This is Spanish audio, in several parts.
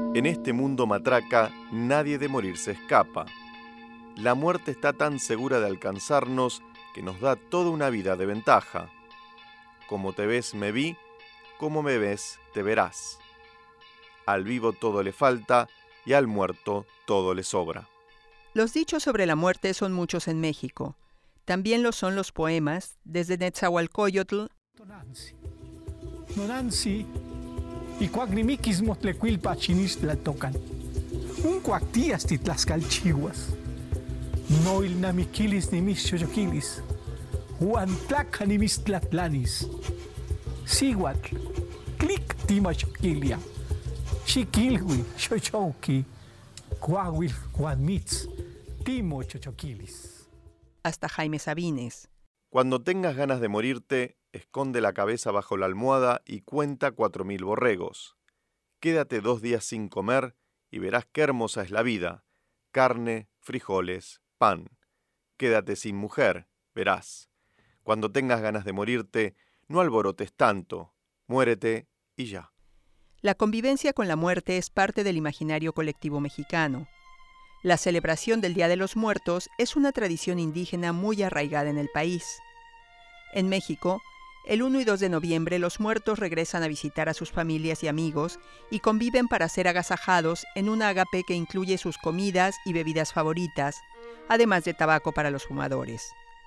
En este mundo matraca, nadie de morir se escapa. La muerte está tan segura de alcanzarnos que nos da toda una vida de ventaja. Como te ves, me vi, como me ves, te verás. Al vivo todo le falta y al muerto todo le sobra. Los dichos sobre la muerte son muchos en México. También lo son los poemas, desde Netzahualcóyotl. Nonansi, y cuagnimiquis motlecuilpa chinistla tocan. Un cuactías titlascalchihuas. No il namiquilis ni mis choyoquilis. Huantlaca ni mis tlatlanis. Siguatl, clic timachoquilia. Chiquilhui, chochouki. Cuahuil, cuanmitz, timo chochoquilis. Hasta Jaime Sabines. Cuando tengas ganas de morirte, esconde la cabeza bajo la almohada y cuenta 4.000 borregos. Quédate 2 días sin comer y verás qué hermosa es la vida. Carne, frijoles, pan. Quédate sin mujer, verás. Cuando tengas ganas de morirte, no alborotes tanto. Muérete y ya. La convivencia con la muerte es parte del imaginario colectivo mexicano. La celebración del Día de los Muertos es una tradición indígena muy arraigada en el país. En México, el 1 y 2 de noviembre los muertos regresan a visitar a sus familias y amigos y conviven para ser agasajados en un ágape que incluye sus comidas y bebidas favoritas, además de tabaco para los fumadores.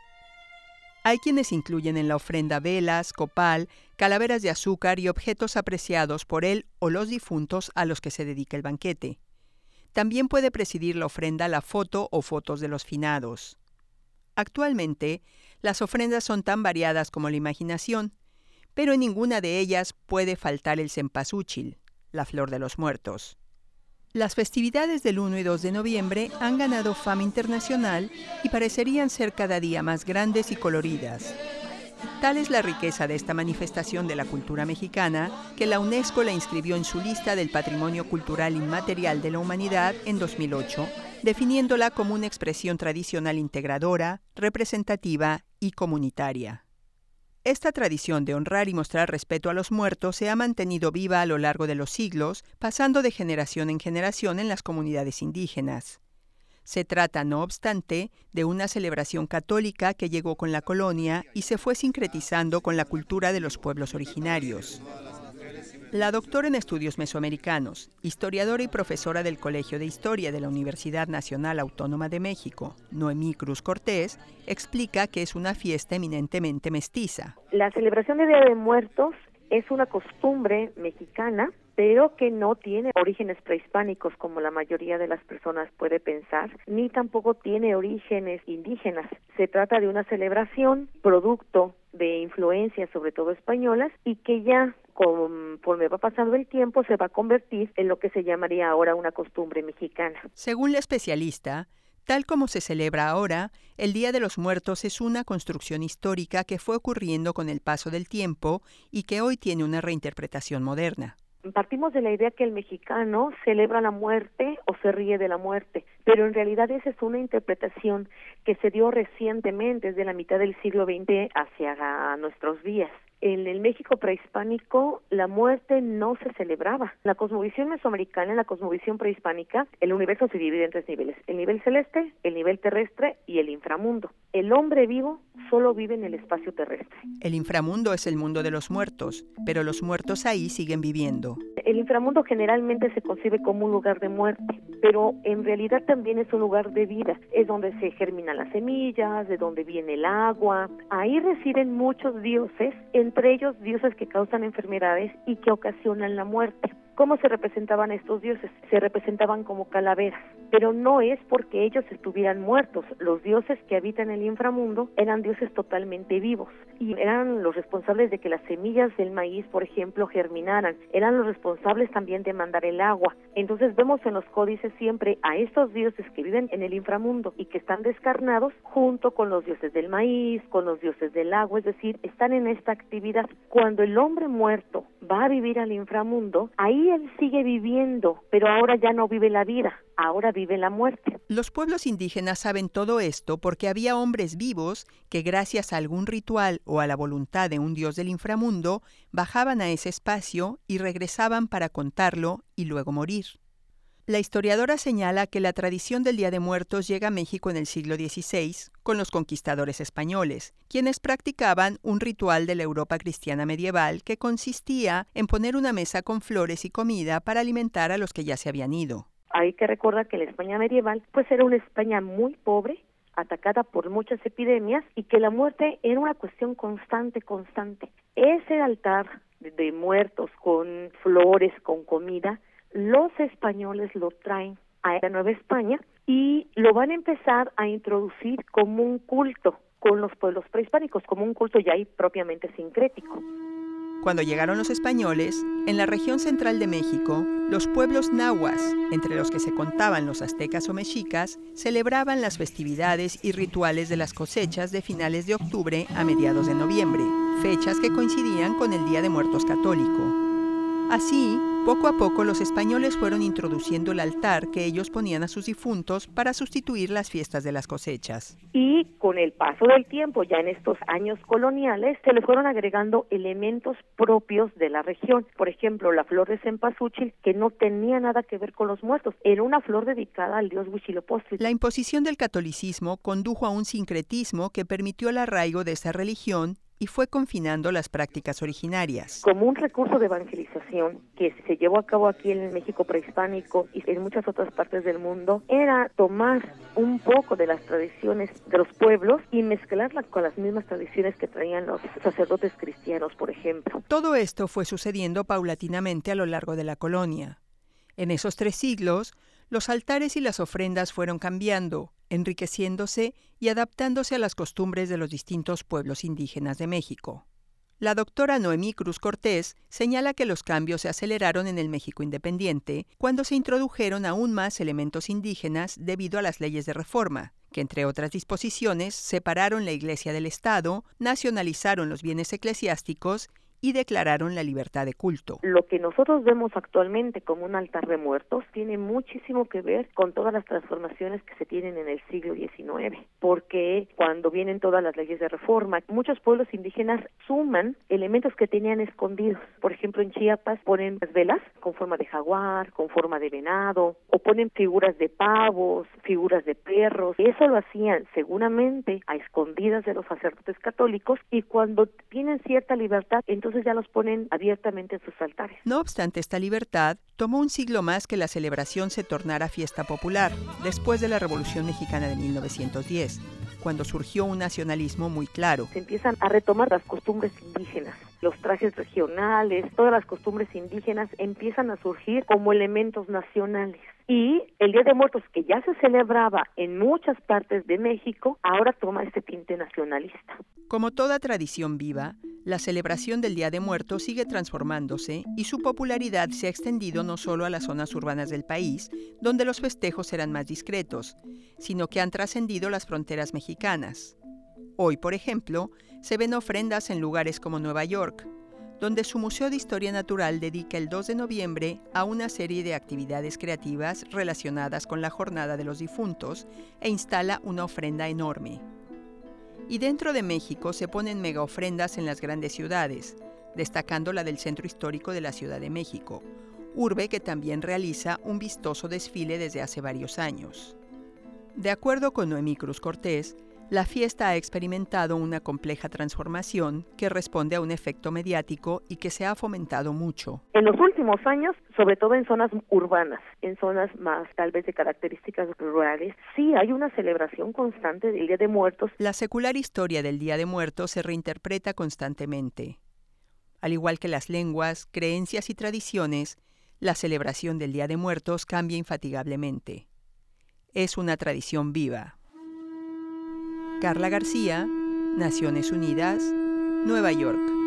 Hay quienes incluyen en la ofrenda velas, copal, calaveras de azúcar y objetos apreciados por él o los difuntos a los que se dedica el banquete. También puede presidir la ofrenda la foto o fotos de los finados. Actualmente, las ofrendas son tan variadas como la imaginación, pero en ninguna de ellas puede faltar el cempasúchil, la flor de los muertos. Las festividades del 1 y 2 de noviembre han ganado fama internacional y parecerían ser cada día más grandes y coloridas. Tal es la riqueza de esta manifestación de la cultura mexicana que la UNESCO la inscribió en su lista del Patrimonio Cultural Inmaterial de la Humanidad en 2008, definiéndola como una expresión tradicional integradora, representativa y comunitaria. Esta tradición de honrar y mostrar respeto a los muertos se ha mantenido viva a lo largo de los siglos, pasando de generación en generación en las comunidades indígenas. Se trata, no obstante, de una celebración católica que llegó con la colonia y se fue sincretizando con la cultura de los pueblos originarios. La doctora en estudios mesoamericanos, historiadora y profesora del Colegio de Historia de la Universidad Nacional Autónoma de México, Noemí Cruz Cortés, explica que es una fiesta eminentemente mestiza. La celebración de Día de Muertos es una costumbre mexicana, pero que no tiene orígenes prehispánicos como la mayoría de las personas puede pensar, ni tampoco tiene orígenes indígenas. Se trata de una celebración producto de influencias, sobre todo españolas, y que ya conforme va pasando el tiempo se va a convertir en lo que se llamaría ahora una costumbre mexicana. Según la especialista, tal como se celebra ahora, el Día de los Muertos es una construcción histórica que fue ocurriendo con el paso del tiempo y que hoy tiene una reinterpretación moderna. Partimos de la idea que el mexicano celebra la muerte o se ríe de la muerte, pero en realidad esa es una interpretación que se dio recientemente, desde la mitad del siglo XX hacia nuestros días. En el México prehispánico, la muerte no se celebraba. En la cosmovisión mesoamericana, en la cosmovisión prehispánica, el universo se divide en 3 niveles: el nivel celeste, el nivel terrestre y el inframundo. El hombre vivo solo vive en el espacio terrestre. El inframundo es el mundo de los muertos, pero los muertos ahí siguen viviendo. El inframundo generalmente se concibe como un lugar de muerte, pero en realidad también es un lugar de vida. Es donde se germinan las semillas, de donde viene el agua. Ahí residen muchos dioses, entre ellos dioses que causan enfermedades y que ocasionan la muerte. ¿Cómo se representaban estos dioses? Se representaban como calaveras, pero no es porque ellos estuvieran muertos. Los dioses que habitan el inframundo eran dioses totalmente vivos y eran los responsables de que las semillas del maíz, por ejemplo, germinaran. Eran los responsables también de mandar el agua. Entonces vemos en los códices siempre a estos dioses que viven en el inframundo y que están descarnados junto con los dioses del maíz, con los dioses del agua, es decir, están en esta actividad. Cuando el hombre muerto va a vivir al inframundo, ahí él sigue viviendo, pero ahora ya no vive la vida, ahora vive la muerte. Los pueblos indígenas saben todo esto porque había hombres vivos que, gracias a algún ritual o a la voluntad de un dios del inframundo, bajaban a ese espacio y regresaban para contarlo y luego morir. La historiadora señala que la tradición del Día de Muertos llega a México en el siglo XVI con los conquistadores españoles, quienes practicaban un ritual de la Europa cristiana medieval que consistía en poner una mesa con flores y comida para alimentar a los que ya se habían ido. Hay que recordar que la España medieval pues era una España muy pobre, atacada por muchas epidemias, y que la muerte era una cuestión constante. Ese altar de muertos con flores, con comida, los españoles lo traen a la Nueva España y lo van a empezar a introducir como un culto con los pueblos prehispánicos, como un culto ya ahí propiamente sincrético. Cuando llegaron los españoles, en la región central de México, los pueblos nahuas, entre los que se contaban los aztecas o mexicas, celebraban las festividades y rituales de las cosechas de finales de octubre a mediados de noviembre, fechas que coincidían con el Día de Muertos católico. Así, poco a poco los españoles fueron introduciendo el altar que ellos ponían a sus difuntos para sustituir las fiestas de las cosechas. Y con el paso del tiempo, ya en estos años coloniales, se le fueron agregando elementos propios de la región. Por ejemplo, la flor de cempasúchil, que no tenía nada que ver con los muertos, era una flor dedicada al dios Huitzilopochtli. La imposición del catolicismo condujo a un sincretismo que permitió el arraigo de esa religión y fue confinando las prácticas originarias. Como un recurso de evangelización que se llevó a cabo aquí en el México prehispánico y en muchas otras partes del mundo, era tomar un poco de las tradiciones de los pueblos y mezclarlas con las mismas tradiciones que traían los sacerdotes cristianos, por ejemplo. Todo esto fue sucediendo paulatinamente a lo largo de la colonia. En esos 3 siglos, los altares y las ofrendas fueron cambiando, enriqueciéndose y adaptándose a las costumbres de los distintos pueblos indígenas de México. La doctora Noemí Cruz Cortés señala que los cambios se aceleraron en el México independiente cuando se introdujeron aún más elementos indígenas debido a las leyes de reforma, que entre otras disposiciones separaron la Iglesia del Estado, nacionalizaron los bienes eclesiásticos y declararon la libertad de culto. Lo que nosotros vemos actualmente como un altar de muertos tiene muchísimo que ver con todas las transformaciones que se tienen en el siglo XIX, porque cuando vienen todas las leyes de reforma, muchos pueblos indígenas suman elementos que tenían escondidos. Por ejemplo, en Chiapas ponen velas con forma de jaguar, con forma de venado, o ponen figuras de pavos, figuras de perros. Eso lo hacían seguramente a escondidas de los sacerdotes católicos, y cuando tienen cierta libertad, entonces ya los ponen abiertamente en sus altares. No obstante, esta libertad tomó un siglo más que la celebración se tornara fiesta popular, después de la Revolución Mexicana de 1910, cuando surgió un nacionalismo muy claro. Se empiezan a retomar las costumbres indígenas, los trajes regionales, todas las costumbres indígenas empiezan a surgir como elementos nacionales. Y el Día de Muertos, que ya se celebraba en muchas partes de México, ahora toma este tinte nacionalista. Como toda tradición viva, la celebración del Día de Muertos sigue transformándose y su popularidad se ha extendido no solo a las zonas urbanas del país, donde los festejos eran más discretos, sino que han trascendido las fronteras mexicanas. Hoy, por ejemplo, se ven ofrendas en lugares como Nueva York, donde su Museo de Historia Natural dedica el 2 de noviembre a una serie de actividades creativas relacionadas con la Jornada de los Difuntos e instala una ofrenda enorme. Y dentro de México se ponen mega ofrendas en las grandes ciudades, destacando la del Centro Histórico de la Ciudad de México, urbe que también realiza un vistoso desfile desde hace varios años. De acuerdo con Noemí Cruz Cortés, la fiesta ha experimentado una compleja transformación que responde a un efecto mediático y que se ha fomentado mucho. En los últimos años, sobre todo en zonas urbanas, en zonas más tal vez de características rurales, sí hay una celebración constante del Día de Muertos. La secular historia del Día de Muertos se reinterpreta constantemente. Al igual que las lenguas, creencias y tradiciones, la celebración del Día de Muertos cambia infatigablemente. Es una tradición viva. Carla García, Naciones Unidas, Nueva York.